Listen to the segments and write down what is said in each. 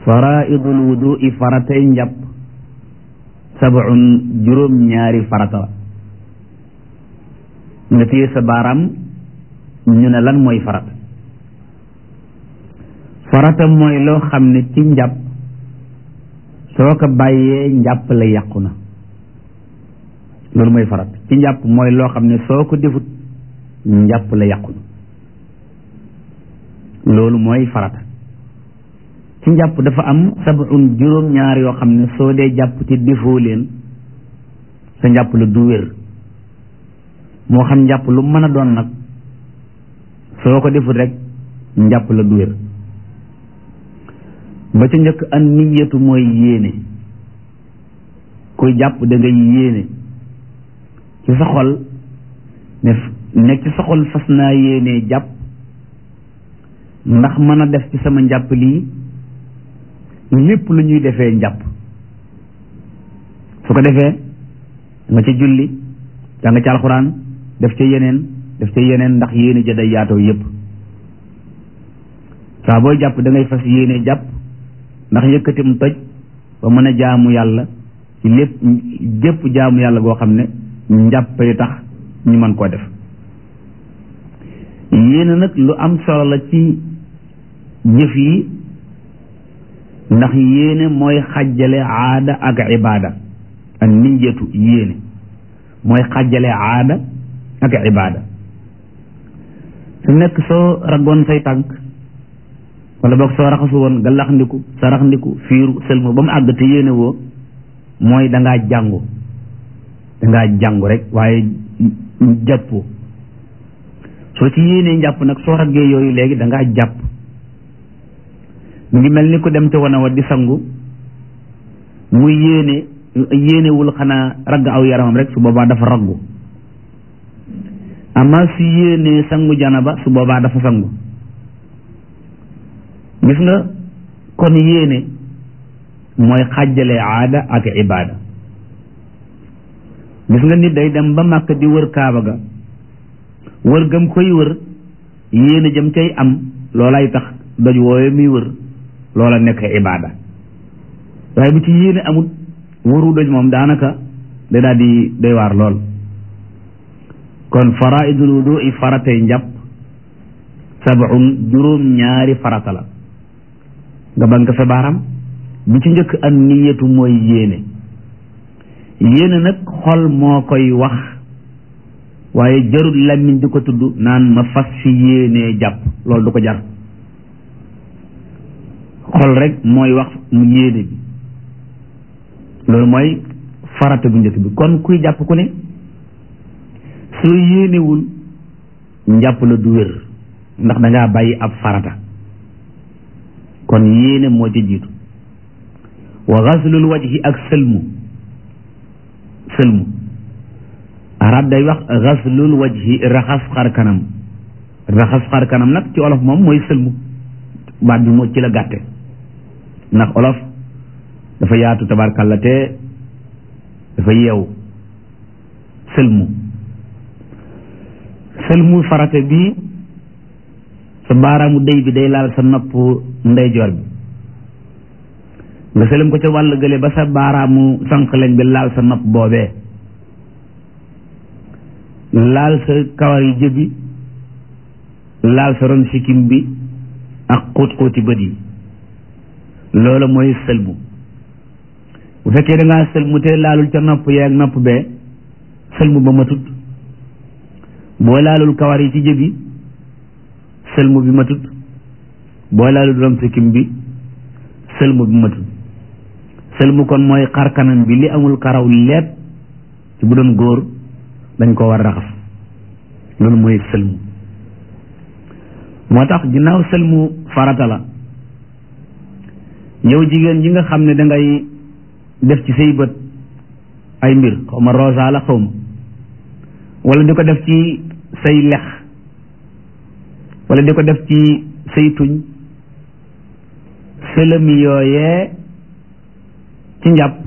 faraidul wudu'i faratay njàpp sab'un juróom-ñaari farata la nga téye sa baaraam ñu ne lan mooy farata farata mooy loo xam ne ci njàpp soo ko bàyyee njàpp la yàqu na loolu mooy farat ci njàpp mooy loo xam ne soo ko defut njàpp la yàqu na loolu mooy farata ci njàpp dafa am sab'un juróom-ñaar yoo xam ne soo dee jàpp te defoo leen sa njàpp la du wér moo xam njàpp lu mën a doon nag soo ko defut rek njàpp la du wér ba ca njëkk an niyatu mooy yéene kuy jàpp da ngay yéene ci sa xol ne nekk ci sa xol fas naa yéene jàpp ndax mën a def ci sama njàpp lii lépp lu ñuy defee njàpp su ko defee nga ci julli jàng ci alxuraan def ca yeneen ndax yéene ja day yaatoo yépp saa booy jàpp da ngay fas yéene jàpp ndax yëkkatim toj ba mën a jaamu yàlla ci gépp jaamu yàlla goo xam ne njàppay tax ñu mën koo def yéene nag lu am solo la ci jëf yi ndax yéene mooy xàjjale aada ak ibaada ak niyatu yéene mooy xàjjale aada ak ibaada su nekk soo raggoon say tànk wala boog soo raxasu woon nga laxndiku sa raxndiku fiiru sëlmu ba mu àgg te yéene woo mooy dangaa jàngu rek waaye jàppoo soo ci yéenee njàpp nag soo raggee yooyu léegi dangaa jàpp mu ngi mel ni ku dem ca wana wa di sangu muy yéenewul xanaa ragg aw yaramam rek su boobaa dafa raggu amaa su yéenee sangu janaba su boobaa dafa sangu gis nga kon yéene mooy xàjjale aada ak ibaada gis nga nit day dem ba Màkka di wër kaaba ga wër gëm koy wër yéene jëm cay am loolay tax doj woowe muy wër loola nekk ibaada waaye bu ci yéene amut wëru doj moom daanaka day daal di doy waar lool kon faraidul wudu'i faratay njàpp sab'un juróom-ñaari farata la nga bank sa baaram bi ci njëkk an niyatu mooy yéene nag xol moo koy wax waaye jarul làmmiñ di ko tudd naan ma fas fi yéenee jàpp loolu du ko jar xol rek mooy wax mu yéene bi loolu mooy farata bu njëkk bi kon kuy jàpp ku ne soo yéenewul njàpp la du wér ndax dangaa bàyyi ab farata kon yéene moo ci jiitu wa ghaslul wajhi ak sëlmu arab day wax ghaslul wajhi raxas xar kanam nag ci olof moom mooy sëlmu baat bi moo ci la gàtte ndax olof dafa yaatu tabarkàlla te dafa yeewu sëlmu farate bi sa baaraamu déy bi day laal sa nopp ndeyjoor bi nga sëlëm ko ca wàll gële ba sa baaraamu sànqaleñ bi laal sa nopp boobee laal sa kawar yi jëbi laal sa ron sikkim bi ak xóot-xóoti bët yi loola mooy sëlmu bu fekkee da ngaa sëlmu te laalul ca nopp yee ak nopp bee sëlmu ba matut boo laalul kawar yi ci jëbi sëlmu bi matut boo laalul ron sikkim bi sëlmu bi matut sëlmu kon mooy xar kanam bi li amul karaw leet ci bu doon góor dañ ko war a raxas loolu mooy sëlmu moo tax ginnaaw sëlmu farata la yow jigéen ji nga xam ne dangay def ci say bët ay mbir xaw ma rosa la xaw ma wala di ko def ci say lex wala di ko def ci say tuñ sëlëm yooyee ci njàpp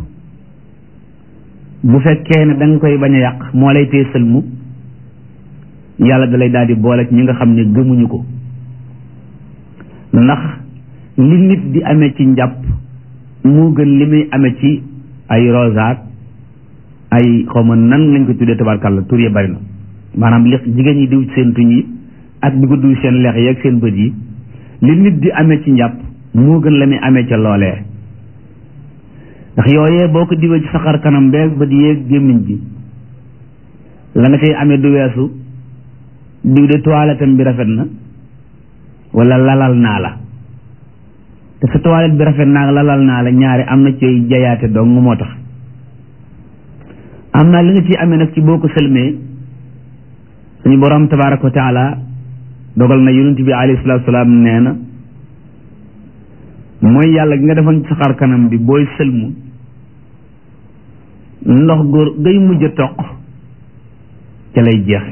bu fekkee ne da nga koy bañ a yàq moo lay tee sëlmu yàlla da lay daal di boole ci ñi nga xam ne gëmuñu ko ndax li nit di amee ci njàpp moo gën li muy amee ci ay rosaat ay xawma nan lañ ko tuddee tabarkàlla tur yi bari na maanaam li jigéen ñi diw seen tuñ yi ak di ko diw seen lex yi ak seen bët yi li nit di amee ci njàpp moo gën la muy amee ca loolee ndax yooyee boo ko diwee ci saxar kanam beeg bët yeeg gémmiñ gi la nga cay amee du weesu diw de toilette bi rafet na wala lalal naa la te sa toilette bi rafet naa lalal naa la ñaari am na ci jayaate dong moo tax am naa li nga ciy amee nag ci boo ko sëlmee suñu borom tabaraka wa taala dogal na yonent bi alayhi salaatu salaam nee na mooy yàlla gi nga defoon ci xar kanam bi booy sëlmu ndox góor ngay mujj a toq ca lay jeexe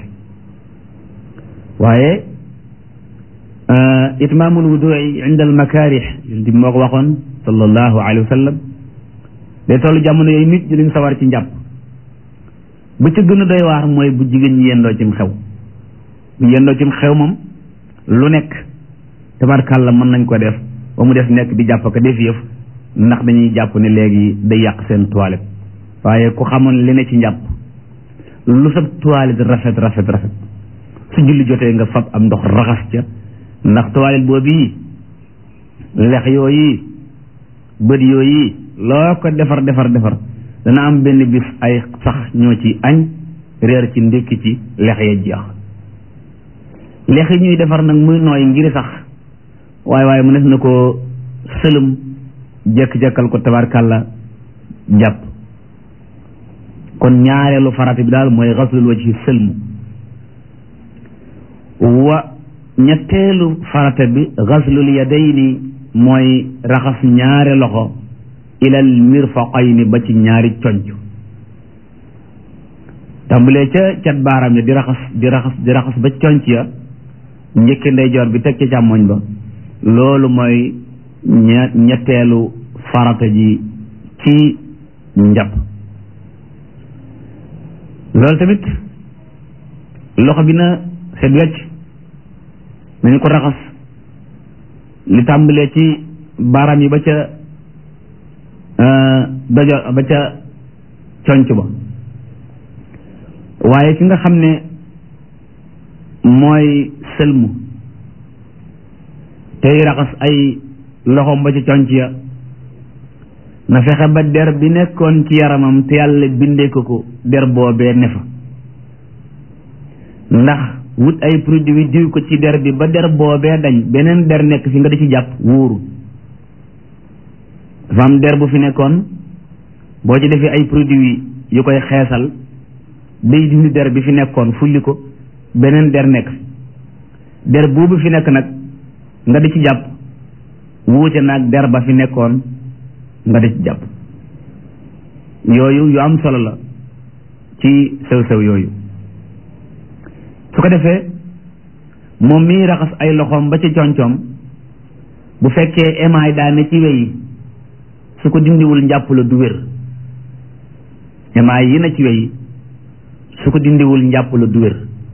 waaye itmaamul wudu'i inda al makaarih yonent bi moo ko waxoon sallallahu alayhi wa sallam day tollu jamono yooyu nit ñi dañ sawar ci njàpp bu ci gën a doy waar mooy bu jigéen ñi yendoo cim xew bu yendoo cim xew moom lu nekk tabarkàlla mën nañ ko def ba mu def nekk di jàpp ko def yëf ndax dañuy jàpp ne léegi day yàq seen toilette waaye ku xamoon li ne ci njàpp lu sa toilette rafet su julli jotee nga fab am ndox raxas ca ndax toilette boobu lex yooyu bët yooyu loo ko defar dana am benn bis ay sax ñoo ci añ reer ci ndékki ci lex ya jeex lex yi ñuy defar nag muy nooy ngir sax waaye mu def na ko sëlëm jekk-jekkal ko tabarkàlla jàpp kon ñaareelu farata bi daal mooy xaslul wajhi sëlmu wa ñetteelu farata bi xaslul yadayni mooy raxas ñaari loxo ilal mirfaqayni ba ci ñaari conc tàmbalee ca cat baaraam ya di raxas ba conc ya njëkki ndeyjoor bi teg ca càmmoñ ba loolu mooy ñetteelu farata ji ci njàpp loolu tamit loxo bi na set wecc nañu ko raxas li tàmbalee ci baaraam yi ba ca dojo ba ca conc ba waaye ki nga xam ne mooy sëlmu tey raxas ay loxoom ba ca conc ya na fexe ba der bi nekkoon ci yaramam te yàlla bindee ko der boobee ne fa ndax wut ay produit diw ko ci der bi ba der boobee dañ beneen der nekk fi nga di ci jàpp wóoru dafa am der bu fi nekkoon boo ci defee ay produit yu koy xeesal day dindi der bi fi nekkoon fulli ko beneen der nekk der boobu fi nekk nag nga di ci jàpp wuute nag der ba fi nekkoon nga di ci jàpp yooyu yu am solo la ci sew-sew yooyu su ko defee moom mii raxas ay loxoom ba ci concoom bu fekkee émaay daa ne ci weyi su ko dindiwul njàpp la du wér émaay yi na ci weyi su ko dindiwul njàpp la du wér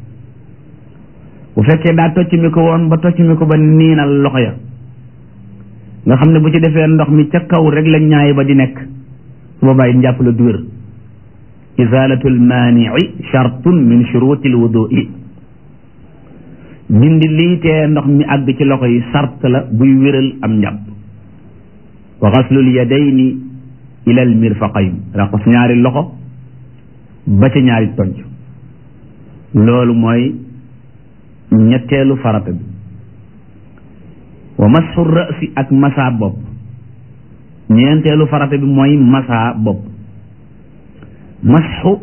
bu fekkee daa tocc mi ko woon ba tocc mi ko ba niinal loxo ya nga xam ne bu ci defee ndox mi ca kaw rek la ñaay ba di nekk su boobaa njàpp la du wér izalatul maanii shartun min shurutil wudu'i dindi lii tee ndox mi àgg ci loxo yi sart la buy wéral am njàpp wa xaslul yadayni ilal mirfaqayn raxas ñaari loxo ba ca ñaari tonc loolu mooy ñetteelu farata bi wa masxu ra'si ak masa bopp ñeenteelu farata bi mooy masa bopp masxu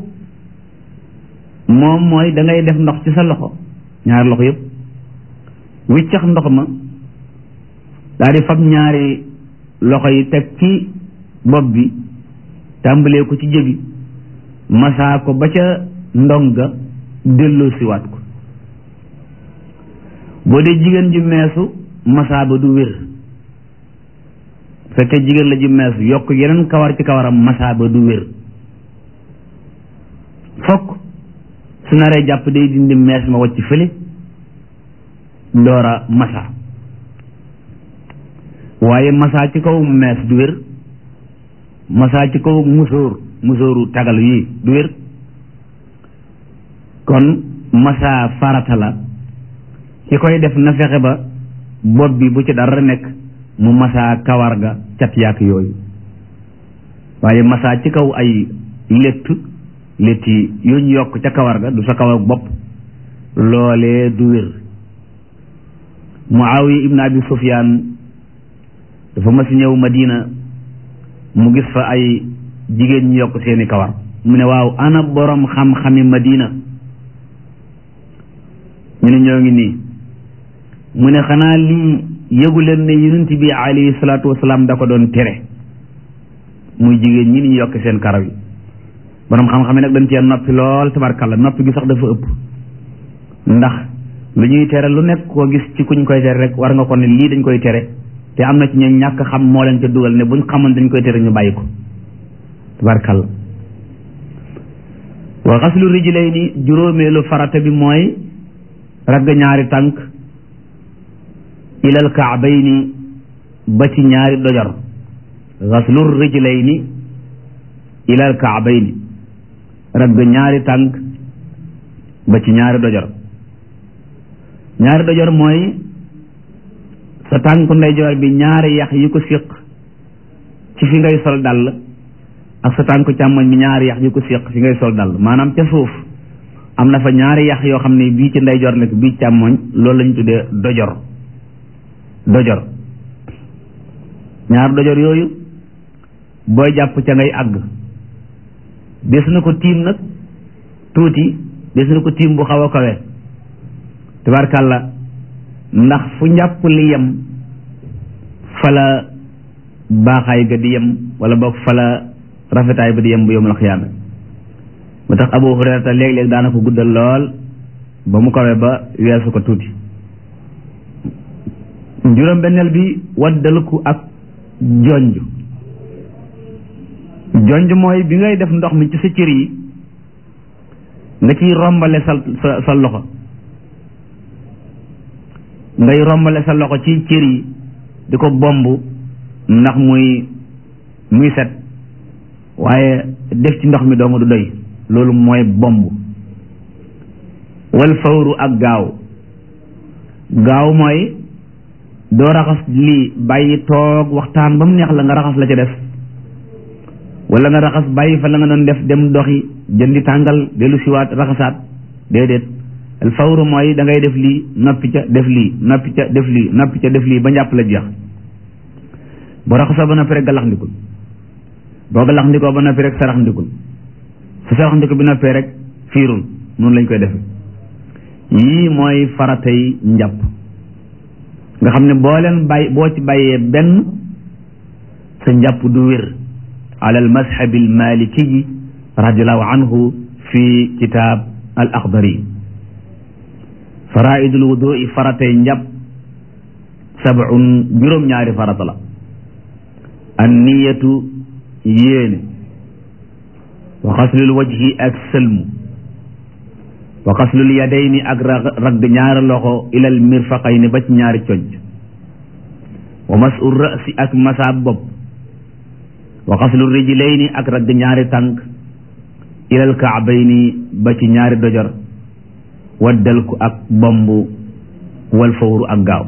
moom mooy da ngay def ndox ci sa loxo ñaari loxo yëpp wiccax ndox ma daal di fab ñaari loxo yi teg ci bopp bi tàmbalee ko ci jëbi masaa ko ba ca ndong ga delloo siwaat ko boo dee jigéen ju meesu masaa ba du wér fekkee jigéen la ju meesu yokk yeneen kawar ci kawaram masaa ba du wér fokk su naree jàpp day dindi mees ma wacc fële ndoora masa waaye masaa ci kaw mees du wér, masaa ci kaw musóoru tagal yi du wér. kon masaa farata la, ki koy def na fexe ba bopp bi bu ci dara nekk mu masaa kawar ga cat yaak yooyu, waaye masaa ci kaw ay létti yu ñu yokk ca kawar ga du sa kawar bopp loolee du wér. Muawiya ibn Abi Sufyaan dafa mas ñëw Madina mu gis fa ay jigéen ñu yokk seeni kawar, mu ne waaw ana borom xam-xami Madina, ñu ne ñoo ngi nii. mu ne xanaa lii yëgu leen ne yonent bi alayhi salaatu wasalaam da ko doon tere, muy jigéen ñi ni ñu yokk seen karaw yi. borom xam-xam yi nag dañ cee noppi lool tabarkalla, noppi gi sax dafa ëpp, ndax lu ñuy tere lu nekk koo gis ci kuñ koy tere rek war nga ko ne lii dañ koy tere, te am na ci ñoom ñàkk xam moo leen ca dugal ne buñ xamoon dañ koy tere ñu bàyyi ko tabarkalla. wa xaslu rijlayni juróomeelu farata bi mooy ragg ñaari tànk ilal kaabayni ba ci ñaari dojor. xaslu rijlayni ilal kaabayni ragg ñaari tànk ba ci ñaari dojor. ñaari dojor mooy sa tànku ndeyjoor bi ñaari yax yi ko séq ci fi ngay sol dàll, ak sa tànku càmmoñ bi ñaari yax yi ko séq fi ngay sol dàll, maanaam ca suuf am na fa ñaari yax yoo xam ne bii ci ndeyjoor nekk bii càmmoñ, loolu lañu tuddee dojor. ñaari dojor yooyu booy jàpp ca ngay àgg. des na ko tiim nag tuuti, des na ko tiim bu xaw a kawe tabarkàlla, ndax fu njàpp li yem fala baaxaay ga di yem, wala boog fala rafetaay ba di yem bu yawmal xiyaama. moo tax Abu Hurayrata léeg-léeg daana ko guddal lool ba mu kawe ba weesu ko tuuti. juróom benneel bi waddalku ak jonj. jonj mooy bi ngay def ndox mi ci sa cër yi nga ciy rombale sa loxo, ngay rombale sa loxo ci cër yi di ko bomb ndax muy set, waaye def ci ndox mi dong du doy, loolu mooy bomb. wal fawru ak gaaw mooy doo raxas lii bàyyi toog waxtaan ba mu neex la nga raxas la ca def, wala nga raxas bàyyi fa la nga doon def dem doxi jëndi tàngal dellu siwaat raxasaat, déedéet. al fawru mooy da ngay def lii noppi ca def lii noppi ca def lii noppi ca def lii ba njàpp la jeex. boo raxasoo ba noppi rek galax ndikul, boo galax ndikoo ba noppi rek sarax ndikul, su sarax ndiko bi noppee rek fiirul. noonu lañ koy defe. yii mooy faratay njàpp nga xam ne boo ci bàyyee benn sa njàpp du wér. ala al mazhab al maliki radiallahu anhu fi kitab al akhdari. faraidul wudui faratay njàpp sab'un juróom-ñaari farata la. an niyatu yéene, wa xaslul wajhi ak sëlmu, wa xaslul yadayni ak ragg ñaari loxo ilal mirfaqayni ba ci ñaari conc, wa masul ra'si ak masaab bopp, wa xaslul rijlayni ak ragg ñaari tànk ilal kaabayni ba ci ñaari dojor, waddalku ak bomb, wal fawru ak gaaw.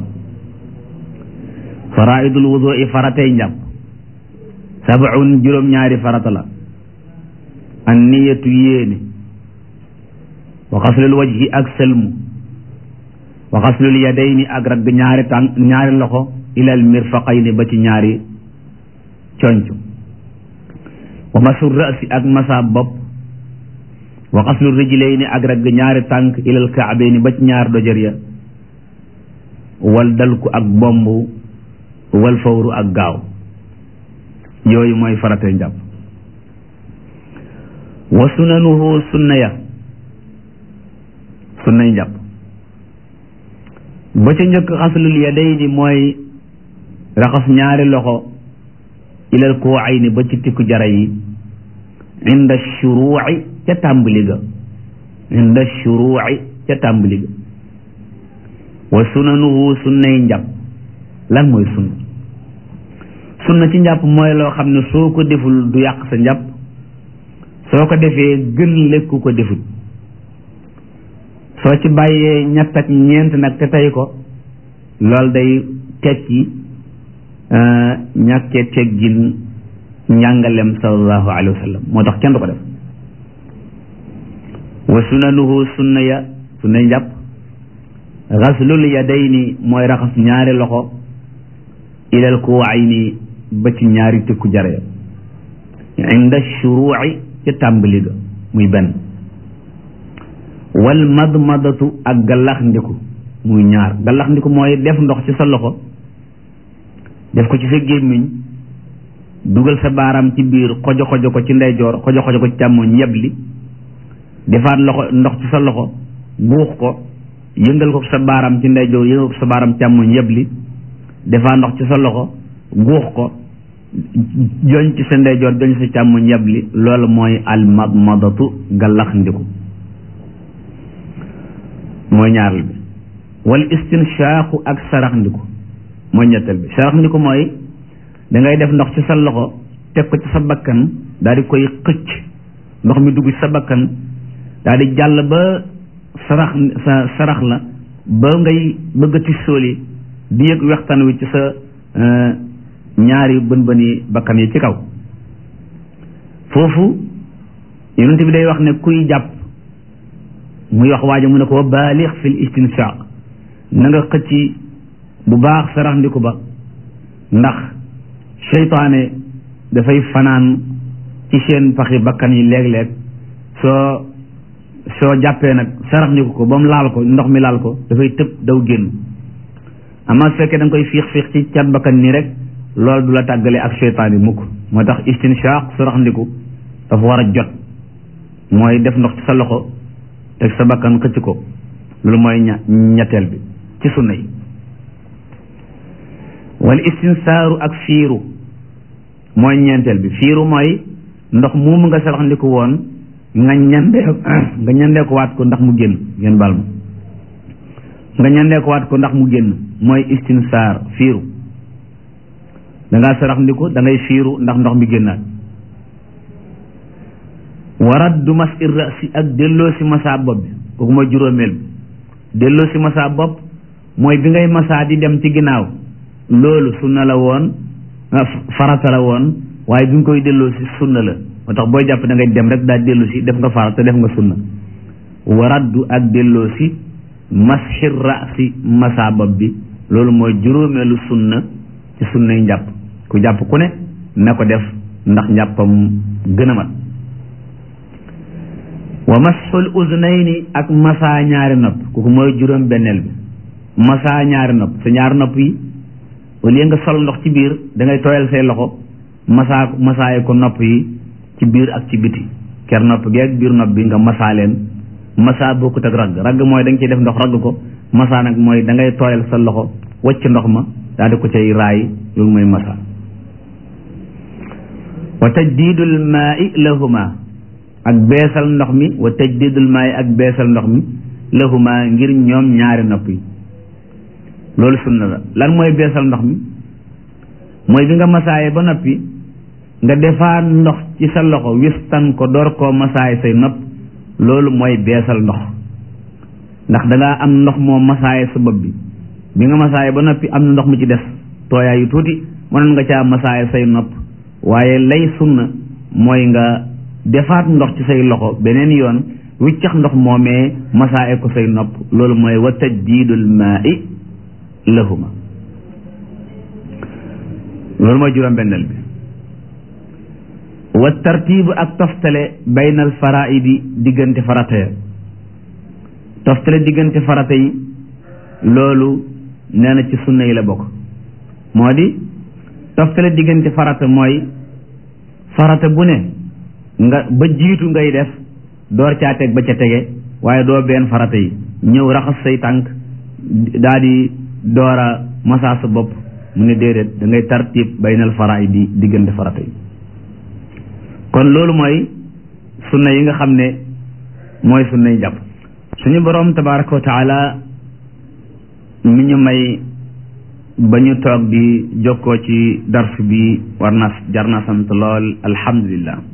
faraidul wudu'i faratay njàpp sab'un juróom-ñaari farata la. an niyatu yéene, wa xaslul wajhi ak sëlmu, wa xaslul yadayni ak ragg ñaari tànk ñaari loxo ilal mirfaqayni ba ci ñaari conc, wa masul ra'si ak masa bopp, wa xaslul rijlayni ak ragg ñaari tànk ilal kaabayni ba ci ñaari dojër ya, wal dalku ak bomb, wal fawru ak gaaw. yooyu mooy faratay njàpp. wa sunanuhu sunnay njàpp ba ca njëkk xaslul yadayni mooy raxas ñaari loxo ilal kuwayni ba ci tikku jara yi, inda shuruuci ca tàmbali ga, wa sunanuhu sunnay njàpp. lan mooy sunna? sunna ci njàpp mooy loo xam ne soo ko deful du yàq sa njàpp, soo ko defee gën lekku ko deful. soo ci bàyyee ñett ak ñeent nag te tey ko loolu day tekki ñàkkee teggin njàngalem sallallahu alayhi wa sallam, moo tax kenn du ko def. wa sunanuhu sunnay njàpp xaslul yadayni mooy raxas ñaari loxo ilal kuwayni ba ci ñaari tëkku jare inda shuruuci ca tàmbali ga muy benn. wal madmadatu ak gallax ndiku muy ñaar. gallax ndiku mooy def ndox ci sa loxo def ko ci sa gémmiñ dugal sa baaraam ci biir xojo xojo ko ci ndeyjoor xojo xojo ko ci càmmoñ yebli defaat loxo ndox ci sa loxo guux ko yëngal ko sa baaraam ci ndeyjoor yëngal ko sa baaraam càmmoñ yebli defaat ndox ci sa loxo guux ko joñ ci sa ndeyjoor joñ sa càmmoñ yebli. loolu mooy al madmadatu gallax ndiku mooy ñaareel bi. wal istinshaaku ak sarax ndiku mooy ñetteel bi. sarax ndiku mooy dangay def ndox ci sa loxo teg ko ci sa bakkan daal di koy xëcc ndox mi dugg ci sa bakkan daal di jàll ba sarax la ba ngay bëgg a tissooli di yëg wextaan wi ci sa ñaari bën yi bakkan yi ci kaw. foofu yonent bi day wax ne kuy jàpp muy wax waaja mu ne ko baalix fil istinshaq na nga xëcc bu baax sarax ndiku ba ndax seytaane dafay fanaan ci seen paxi bakkan yi léeg-léeg soo jàppee nag sarax ndiku ko ba mu laal ko ndox mi laal ko dafay tëb daw génn. amaa su fekkee da nga koy fiix ci cat bakkan nii rek loolu du la tàggale ak seytaane mukk. moo tax istinshaq sarax ndiku dafa war a jot mooy def ndox ci sa loxo teg sa bakkan xëcc ko. loolu mooy ñetteel bi ci sunna yi. wal istinsaaru ak fiiru mooy ñeenteel bi. fiiru mooy ndox moomu nga sarax ndiku woon nga ñandee ko waat ko ndax mu génn. ngeen baal ma nga ñandee ko waat ko ndax mu génn mooy istinsaar fiiru. dangaa sarax ndiku da ngay fiiru ndax ndox mi génnaat. waraddu mas irrasi ak delloo si masaa bopp bi kooku mooy juróomeel bi. delloo si masaa bopp mooy bi ngay masaa di dem ci ginnaaw loolu sunna la woon farata la woon waaye bi nga koy delloo si sunna la. moo tax booy jàpp da ngay dem rek daal delloo si def nga farata def nga sunna. waraddu ak delloo si masxir rasi masaa bopp bi loolu mooy juróomeelu sunna ci sunnay njàpp. ku jàpp ku ne na ko def ndax njàppam gën a mat. wa masxul uznayni ak masaa ñaari nopp kooku mooy juróom benneel bi. masaa ñaari nopp sa ñaari nopp yi au lieu nga sol ndox ci biir da ngay tooyal say loxo masaaye ko nopp yi ci biir ak ci biti. ker nopp gi ak biir nopp bi nga masaa leen. masaa bokkut ak ragg. ragg mooy da nga ciy def ndox ragg ko. masaa nag mooy da ngay tooyal sa loxo wacc ndox ma daal di ko cay raay. loolu mooy masaa. wa tajdiidul maa'i lahuma ak beesal ndox mi. wa tajdiidul maa'i ak beesal ndox mi lahuma ngir ñoom ñaari nopp yi. loolu sunna la. lan mooy beesal ndox mi mooy bi nga masaaye ba noppi nga defaat ndox ci sa loxo wistan ko door koo masaaye say nopp. loolu mooy beesal ndox ndax dangaa am ndox moo masaaye sa bopp bi nga masaaye ba noppi am na ndox mu ci des tooyaay yu tuuti mënoon nga caa masaaye say nopp waaye lay sunna mooy nga defaat ndox ci say loxo beneen yoon wiccax ndox moomee masaaye ko say nopp. loolu mooy wa tajdiidul maa'i lahuma. loolu mooy juróom-benneel bi. wa tartiibu ak toftale baynal faraa'idi diggante farata ya. toftale diggante farata yi loolu nee na ci sunna yi la bokk. moo di toftale diggante farata mooy farata bu ne nga ba jiitu ngay def door caa teg ba ca tege waaye doo benn farata yi ñëw raxas say tànk daa di doora masaa sa bopp mu ne déedéet da ngay tartiib baynal faraa'idi diggante farata yi. kon loolu mooy sunna yi nga xam ne mooy sunnay jàpp. suñu boroom tabaraka wa taala mi ñu may ba ñu toog di jokkoo ci dars bi jar na sant lool alhamdulillah